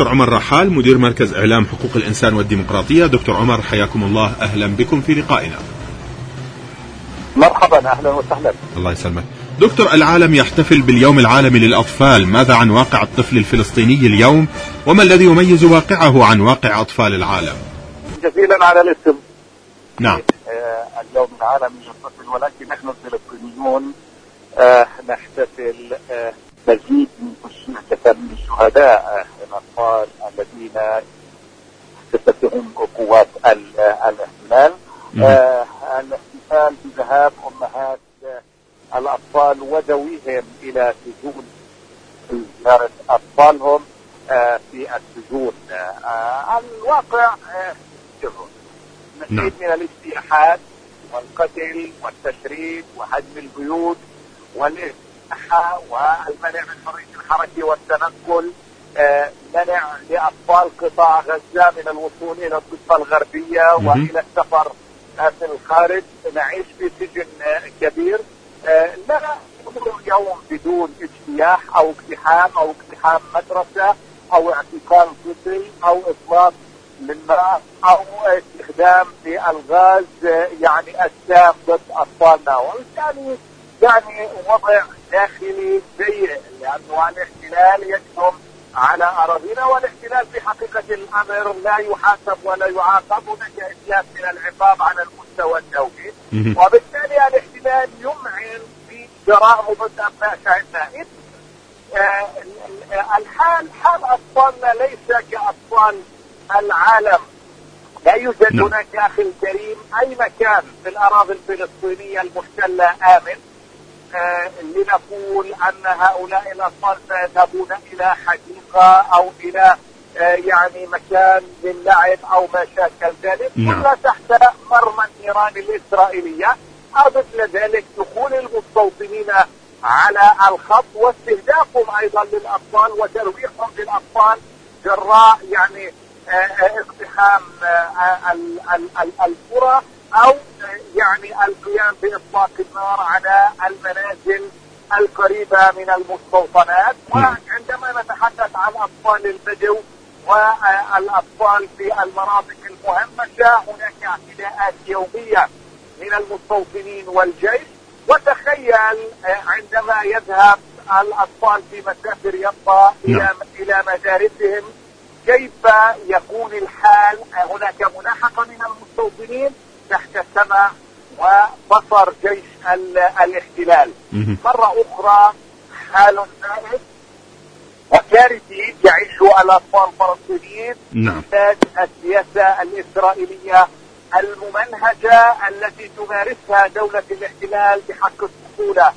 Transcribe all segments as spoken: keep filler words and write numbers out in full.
دكتور عمر رحال، مدير مركز إعلام حقوق الإنسان والديمقراطية. دكتور عمر حياكم الله، أهلا بكم في لقائنا. مرحبا، أهلا وسهلا. الله يسلمك. دكتور، العالم يحتفل باليوم العالمي للأطفال، ماذا عن واقع الطفل الفلسطيني اليوم، وما الذي يميز واقعه عن واقع أطفال العالم؟ جزيلا على الاسم. نعم. آه اليوم العالمي للطفل، ولكن نحن الفلسطينيون آه نحتفل آه مزيد من تشجيع الشهداء الأطفال الذين تستخدمهم قوات الاحتلال. آه الاحتفال بذهاب أمهات الأطفال وذويهم إلى سجون زيارة أطفالهم آه في السجون. آه الواقع آه مزيد من الاجتياحات والقتل والتشريد وهدم البيوت والإزاحة والمنع من حرية الحركة والتنقل. آه منع لأطفال قطاع غزة من الوصول إلى الضفة الغربية وإلى السفر آه في الخارج. نعيش في سجن آه كبير. آه لا نمر اليوم بدون اجتياح أو اقتحام أو اقتحام مدرسة أو اعتقال طفل أو إطلاق للماء أو استخدام للغاز يعني السام ضد أطفالنا. وبالتالي يعني وضع داخلي سيء، لأنه الاحتلال يجرم على أراضينا، والاحتلال في حقيقة الأمر لا يحاسب ولا يعاقب. هناك إزياء من العقاب على المستوى الدولي، وبالتالي الاحتلال يمعن في جرائم ضد أبناء شعبنا. آه الحال حال أطفالنا ليس كأطفال العالم. لا يوجد نعم. هناك يا أخي الكريم أي مكان في الأراضي الفلسطينية المحتلة آمن آه لنقول أن هؤلاء الأطفال سيذهبون إلى حديقة أو إلى آه يعني مكان للعب أو ما شاكل ذلك، نعم. إلا تحت مرمى النيران الإسرائيلية أو مثل ذلك. دخول المستوطنين على الخط واستهدافهم أيضا للأطفال وترويحهم للأطفال جراء يعني اقتحام القرى او يعني القيام باطلاق النار على المنازل القريبه من المستوطنات. وعندما نتحدث عن اطفال البدو والاطفال في المناطق المهمشه، هناك اعتداءات يوميه من المستوطنين والجيش. وتخيل عندما يذهب الاطفال في مسافر يبقى الى الى مدارسهم كيف يكون الحال. هناك ملاحقة من المستوطنين تحت السماء وبصر جيش الاحتلال. مرة أخرى حال سائد وكارثي يعيشه الأطفال الفلسطينيين نتاج السياسة الإسرائيلية الممنهجة التي تمارسها دولة الاحتلال بحق الطفولة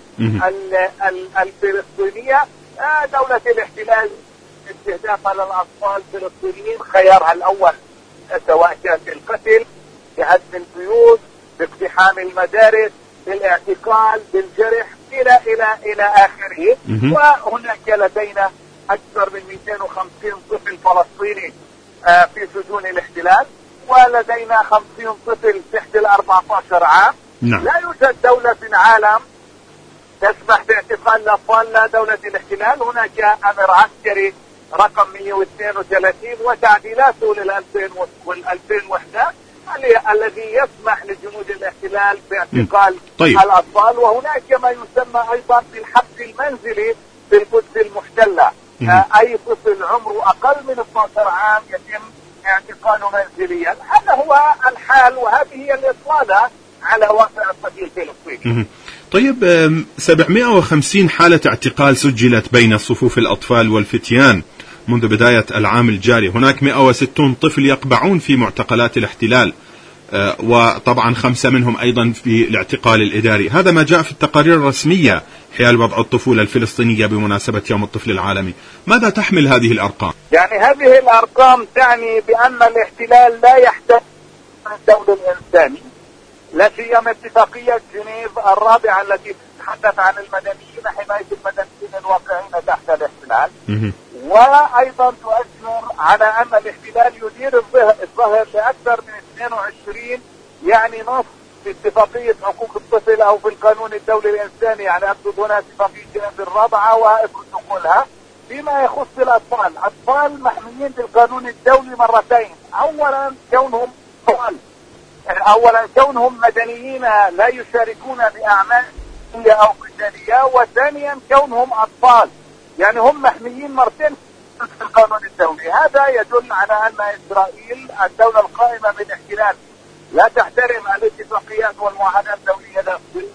الفلسطينية. دولة الاحتلال استهدافها للأطفال الفلسطينيين خيارها الأول، سواء كان بالقتل، بهدم البيوت، باقتحام المدارس، بالاعتقال، بالجرح إلى إلى إلى آخره. وهناك لدينا أكثر من مئتين وخمسين طفل فلسطيني آه في سجون الاحتلال، ولدينا خمسين طفل تحت الأربعة عشر عام. نعم. لا يوجد دولة في العالم تسمح باعتقال الأطفال، لا دولة الاحتلال. هناك أمر عسكري رقم مئة واثنين وثلاثين وتعديلاته للألفين والألفين وإحدى عشر الذي يسمح لجنود الاحتلال باعتقال طيب. الأطفال. وهناك ما يسمى أيضا بالحبس المنزلي في القدس المحتلة. آه أي طفل عمره أقل من اثني عشر عام يتم اعتقاله منزليا. هذا هو الحال، وهذه هي الإطلالة على واقع الطفل الفلسطيني. طيب، سبعمائة وخمسين حالة اعتقال سجلت بين صفوف الأطفال والفتيان منذ بداية العام الجاري. هناك مئة وستون طفل يقبعون في معتقلات الاحتلال، وطبعا خمسة منهم أيضا في الاعتقال الإداري. هذا ما جاء في التقارير الرسمية حيال وضع الطفولة الفلسطينية بمناسبة يوم الطفل العالمي. ماذا تحمل هذه الأرقام؟ يعني هذه الأرقام تعني بأن الاحتلال لا يحتاج الدولة الإنساني، لا سيما اتفاقية جنيف الرابعة التي تتحدث عن المدنيين، حماية المدنيين الواقعين تحت الاحتلال. وأيضا تؤثر على أن الاحتلال يدير الظهر لأكثر من اثنين وعشرين يعني نص في اتفاقية حقوق الطفل أو في القانون الدولي الإنساني. يعني أقصد هنا اتفاقية جنيف الرابعة وإفرض دخولها. فيما يخص الأطفال، أطفال محميين بالقانون الدولي مرتين. أولا كونهم أطفال، أولا كونهم مدنيين لا يشاركون بأعمال أو قتالية، وثانيا كونهم أطفال، يعني هم محميين مرتين في القانون الدولي. هذا يدل على أن إسرائيل الدولة القائمة بالاحتلال لا تحترم الاتفاقيات والمعاهدات الدولية داخل،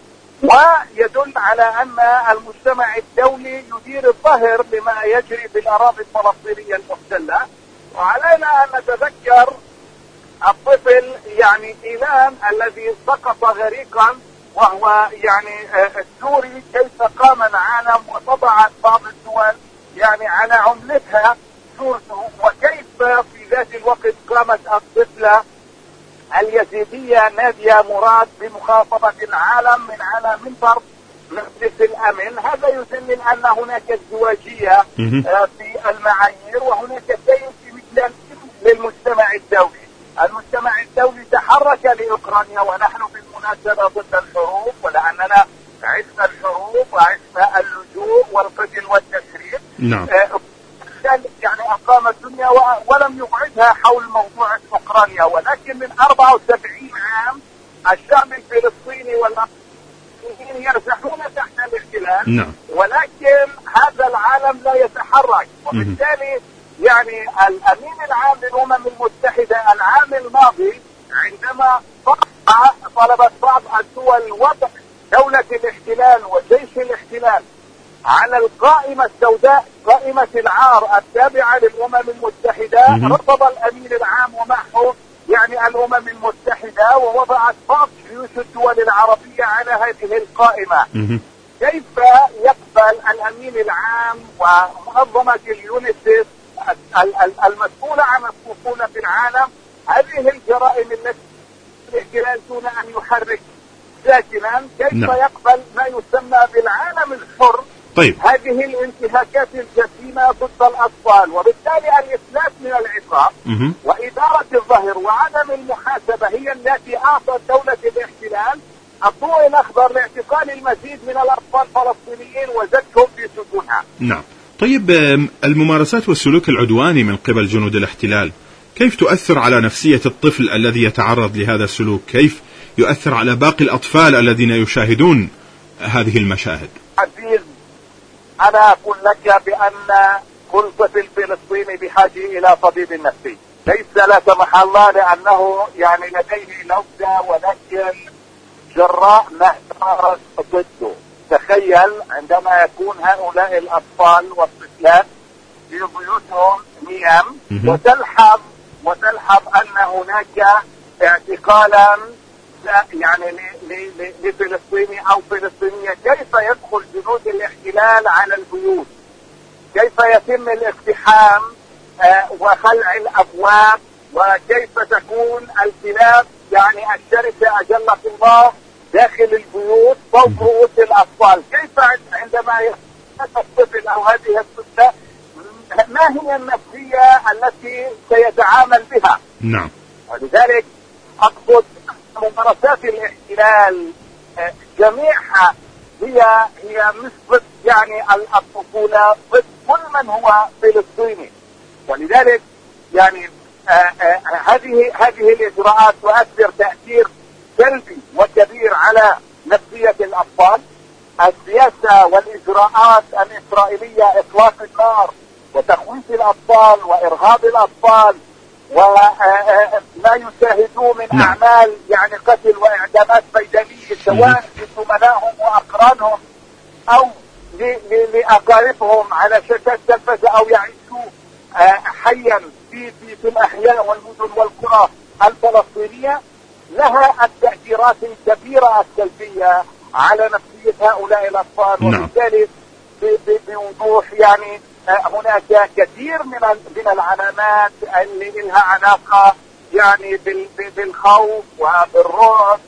ويدل على أن المجتمع الدولي يدير الظهر لما يجري في الأراضي الفلسطينية المحتلة. وعلينا أن نتذكر الطفل يعني إيلان الذي سقط غريقا وهو يعني السوري، كيف قام العالم وطبعت بعض الدول يعني على عملتها صورته، وكيف في ذات الوقت قامت الطفلة اليزيدية نادية مراد بمخاطبة العالم من على منبر مجلس الأمن. هذا يدلل أن هناك ازدواجية في المعايير، وهناك شيء في مثل للمجتمع الدولي. المجتمع الدولي تحرك لأوكرانيا، ونحن بالمناسبة ضد الحروب، ولأننا عشنا الحروب وعشنا اللجوء والقتل والتشريد. نعم. يعني أقام الدنيا ولم يبعدها حول موضوع أوكرانيا، ولكن من أربعة وسبعين عام الشعب الفلسطيني والفلسطينيين يرزحون تحت الاحتلال. نعم. ولكن هذا العالم لا يتحرك، وبالتالي يعني الأمين العام للأمم المتحدة العام الماضي عندما طلبت بعض الدول وضع دولة الاحتلال وجيش الاحتلال على القائمة السوداء، قائمة العار التابعة للأمم المتحدة، رفض الأمين العام ومعه يعني الأمم المتحدة، ووضعت بعض جيوش الدول العربية على هذه القائمة. كيف يقبل الأمين العام ومنظمة اليونيسف المسؤولة عن الطفولة في العالم هذه الجرائم التي الاحتلال دون أن يحرك ساكنا؟ كيف نعم. يقبل ما يسمى بالعالم الحر طيب. هذه الانتهاكات الجسيمة ضد الأطفال؟ وبالتالي الإفلات من العقاب وإدارة الظهر وعدم المحاسبة هي التي أعطت دولة الاحتلال الضوء الأخضر لاعتقال المزيد من الأطفال الفلسطينيين وزجهم في سجونها. نعم. طيب، الممارسات والسلوك العدواني من قبل جنود الاحتلال كيف تؤثر على نفسية الطفل الذي يتعرض لهذا السلوك؟ كيف يؤثر على باقي الأطفال الذين يشاهدون هذه المشاهد؟ عزيز، أنا أقول لك بأن كل طفل فلسطيني بحاجة إلى طبيب نفسي، ليس لا سمح الله لأنه يعني لديه لوثة، ولكن جراء ما مارس ضده. تخيل عندما يكون هؤلاء الأطفال والطفلات في بيوتهم نيام، وتلحظ وتلحظ أن هناك اعتقالا يعني لفلسطيني أو فلسطينية. كيف يدخل جنود الاحتلال على البيوت؟ كيف يتم الاقتحام وخلع الأبواب؟ وكيف تكون الكلاب يعني الشرسة أجلك الله داخل البيوت فوق رؤوس الأطفال؟ كيف عندما يتم الطفل أو هذه الطفلة ما هي النفسية التي سيتعامل بها؟ نعم. ولذلك أقصد ممارسات الاحتلال جميعها هي هي مش ضد يعني الطفولة، ضد كل من هو فلسطيني. ولذلك يعني آآ آآ هذه هذه الإجراءات تؤثر تأثير سلبي وكبير على نفسية الأطفال. السياسة والإجراءات الإسرائيلية إطلاق النار وتخويف الأطفال وإرهاب الأطفال وما يشاهدوه من أعمال يعني قتل وإعدامات ميدانية سواء لزملائهم وأقرانهم أو لأقاربهم على شاشات التلفزة أو يعيشوا حيا في في في الأحياء والمدن والقرى الفلسطينية، لها التأثيرات الكبيرة السلبية على نفسية هؤلاء الأطفال. وبالتالي بوضوح يعني هناك كثير من من العلامات اللي لها علاقة يعني بالخوف وبالرعب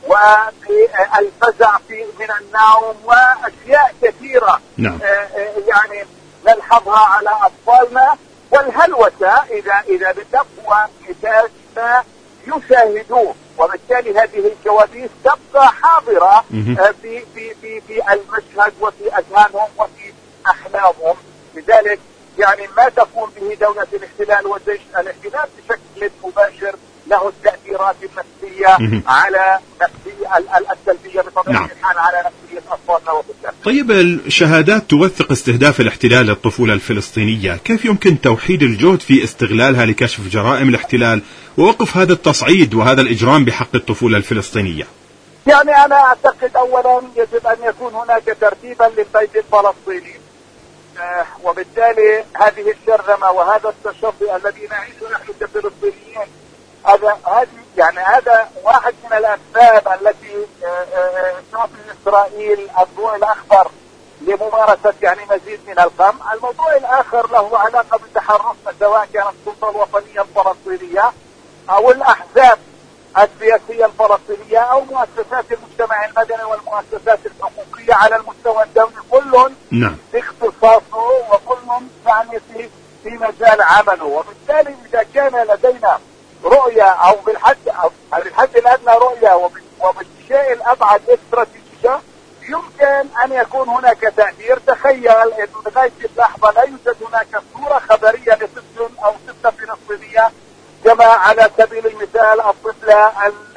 والفزع في من النوم وأشياء كثيرة نعم. يعني نلحظها على أطفالنا. والهلوسة إذا إذا بتقوى نتاج ما يشاهدوه، وبالتالي هذه الكوابيس تبقى حاضرة في في في في المشهد وفي أذهانهم وفي أحلامهم. لذلك يعني ما تقوم به دولة الاحتلال وجيش الاحتلال بشكل مباشر له التأثيرات النفسية على نفسية السلبية بطبيعة نعم. الحال على نفسية أطفالنا وطفلنا. طيب الشهادات توثق استهداف الاحتلال للطفولة الفلسطينية، كيف يمكن توحيد الجهد في استغلالها لكشف جرائم الاحتلال ووقف هذا التصعيد وهذا الإجرام بحق الطفولة الفلسطينية؟ يعني أنا أعتقد أولا يجب أن يكون هناك ترتيبا للبيت الفلسطيني، آه وبالتالي هذه الشرذمة وهذا التشظي الذي نعيشه نحن كفلسطينيين هذا هذه يعني هذا واحد من الأسباب التي تعطي إسرائيل الضوء الأخضر لممارسة يعني مزيد من القمع. الموضوع الآخر له علاقة بتحركنا سواء كانت السلطة الوطنية الفلسطينية أو الأحزاب السياسية الفلسطينية أو مؤسسات المجتمع المدني والمؤسسات الحقوقية على المستوى الدولي، كل نعم. في اختصاصه وكل يعني في في مجال عمله. وبالتالي إذا كان لدينا رؤية أو بالحد أو بالحد الأدنى رؤية وبالشيء الأبعد استراتيجية يمكن أن يكون هناك تأثير. تخيل أن لغاية اللحظة لا يوجد هناك صورة خبرية لطفل أو طفلة فلسطينية كما على سبيل المثال الطفلة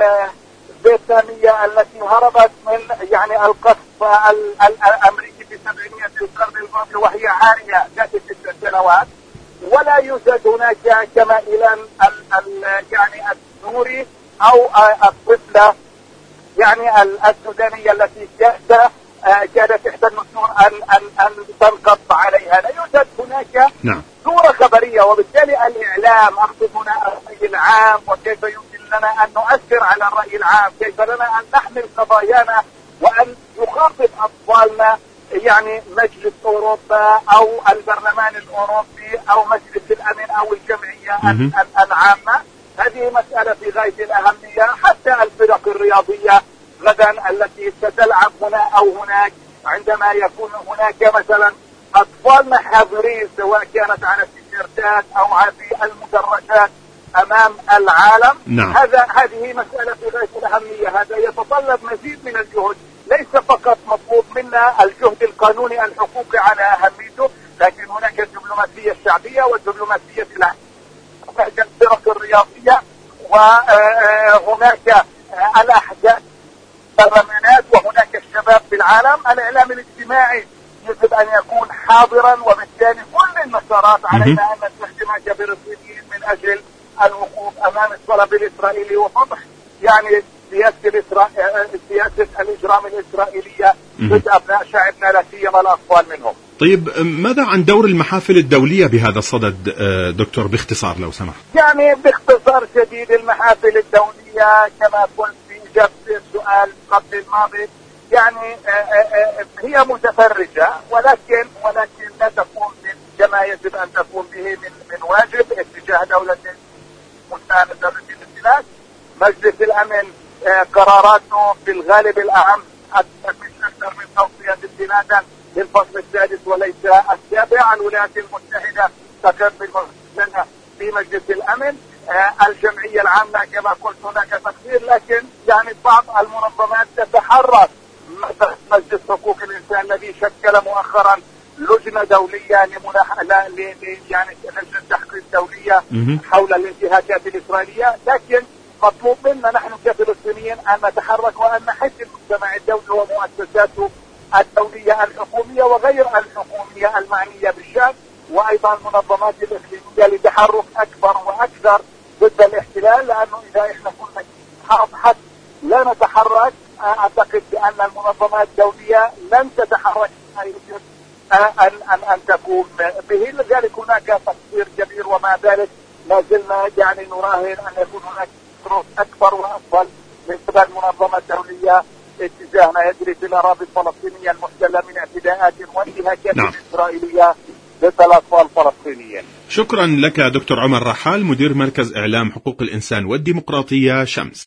الفيتنامية التي هربت من يعني القصف الأمريكي في سبعينيات القرن الماضي وهي عارية ذات ست سنوات. ولا يوجد هناك كما إلى يعني السوري أو الطفلة يعني السودانية التي كانت كانت إحدى النسور أن أن أن تنقض عليها. لا يوجد هناك نعم. صورة خبرية، وبالتالي الإعلام أقصد هنا الرأي العام وكيف يمكن لنا أن نؤثر على الرأي العام، كيف لنا أن نحمل قضايانا وأن يخاطب أطفالنا يعني مجلس أوروبا أو البرلمان الأوروبي أو مجلس الأمن أو الجمعية العامة. هذه مسألة في غاية الأهمية. حتى الفرق الرياضية غدا التي ستلعب هنا أو هناك، عندما يكون هناك مثلا أطفالنا حاضرين سواء كانت على التيشيرتات أو على المدرجات أمام العالم، نعم. هذا هذه مسألة في غاية الأهمية. هذا يتطلب مزيد من الجهد، ليس فقط مطلوب منا الجهد القانوني الحقوقي على أهميته، لكن هناك الدبلوماسية الشعبية والدبلوماسية الفرق الرياضية وهناك الأحزاب البرلمانات وهناك الشباب في العالم. الإعلام الاجتماعي يجب أن يكون حاضرا، وبالتالي كل المسارات علينا أن نستخدمها كفلسطينيين من أجل الوقوف أمام الطلب الإسرائيلي وفضح يعني سياسة الإسرائيل سياسة الإجرام الإسرائيلية ضد أبناء شعبنا لا سيما الأطفال منهم. طيب ماذا عن دور المحافل الدولية بهذا الصدد دكتور باختصار لو سمحت؟ يعني باختصار شديد المحافل الدولية كما قلت في إجابة السؤال قبل الماضي يعني هي متفرجة، ولكن ولكن لا تقوم كما يجب أن تقوم به من من واجب اتجاه دولة مساندة دولة الاحتلال. مجلس الأمن قراراته في الغالب الأهم أكثر من توصية استنادا للفصل السادس وليس السابع. الولايات المتحدة تقر بالمساندة في مجلس الأمن. الجمعية العامة كما قلت هناك تقدير، لكن يعني بعض المنظمات تتحرك. مثلا مجلس حقوق الإنسان الذي شكل مؤخرا لجنة دولية لمناح ل... ل... يعني لجنة تحقيق دولية حول الانتهاكات الإسرائيلية. لكن مطلوب منا نحن كفلسطينيين أن نتحرك وأن نحث المجتمع الدولي ومؤسساته الدولية الحكومية وغير الحكومية المعنية بالشأن وأيضا المنظمات الإقليمية لتحرك أكبر وأكثر ضد الاحتلال، لأنه إذا إحنا كنا حد لا نتحرك أعتقد بأن المنظمات الدولية لن تتحرك أن أن أن تقوم به. لذلك هناك تقصير كبير، ومع ذلك ما زلنا يعني نراهن أن يكون هناك ظروف أكبر وأفضل من قبل المنظمة الدولية اتجاه ما يجري في الأراضي الفلسطينية المحتلة من اعتداءات وانتهاكات نعم. إسرائيلية ضد الأطفال الفلسطينيين. شكرا لك دكتور عمر رحال، مدير مركز إعلام حقوق الإنسان والديمقراطية شمس.